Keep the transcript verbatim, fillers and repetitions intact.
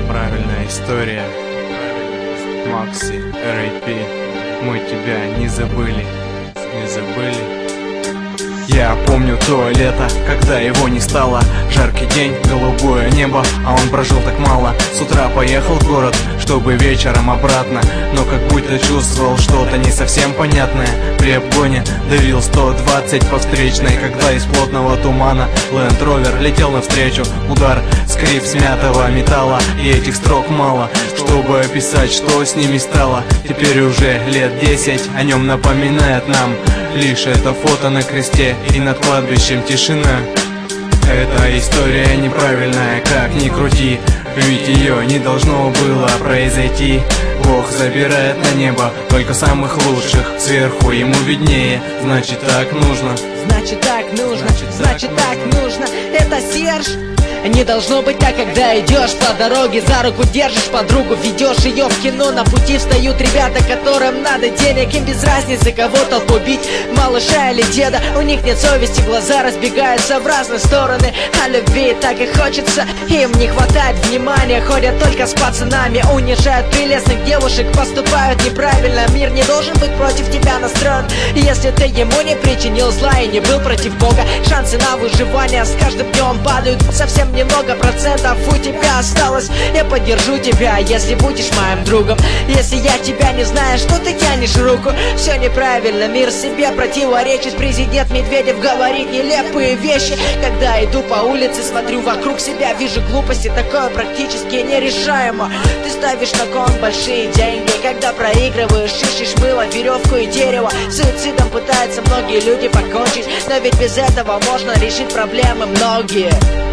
Неправильная история. Макси, эр эй пи, мы тебя не забыли, не забыли. Я помню то лето, когда его не стало. Жаркий день, голубое небо, а он прожил так мало. С утра поехал в город, чтобы вечером обратно, но как будто чувствовал что-то не совсем понятное. При обгоне давил сто двадцать по встречной, когда из плотного тумана Land Rover летел навстречу. Удар, скрип смятого металла, и этих строк мало, чтобы описать, что с ними стало. Теперь уже лет десять о нем напоминает нам лишь это фото на кресте, и над кладбищем тишина. Эта история неправильная, как ни крути, ведь ее не должно было произойти. Бог забирает на небо только самых лучших, сверху ему виднее, значит так нужно. Значит так нужно, значит так нужно. Это Серж. Не должно быть так, когда идешь по дороге, за руку держишь подругу, ведешь ее в кино. На пути встают ребята, которым надо денег, им без разницы, кого толпу бить, малыша или деда. У них нет совести, глаза разбегаются в разные стороны. А любви так и хочется, им не хватает внимания. Ходят только с пацанами, унижают прелестных девушек, поступают неправильно. Мир не должен быть против тебя настроен, если ты ему не причинил зла и не был против Бога. Шансы на выживание с каждым днем падают, совсем немного процентов у тебя осталось. Я поддержу тебя, если будешь моим другом. Если я тебя не знаю, что ты тянешь руку? Все неправильно, мир себе противоречит. Президент Медведев говорит нелепые вещи. Когда иду по улице, смотрю вокруг себя, вижу глупости, такое практически нерешаемо. Ты ставишь на кон большие деньги, когда проигрываешь, ищешь мыло, веревку и дерево. Суицидом пытаются многие люди покончить, но ведь без этого можно решить проблемы многие.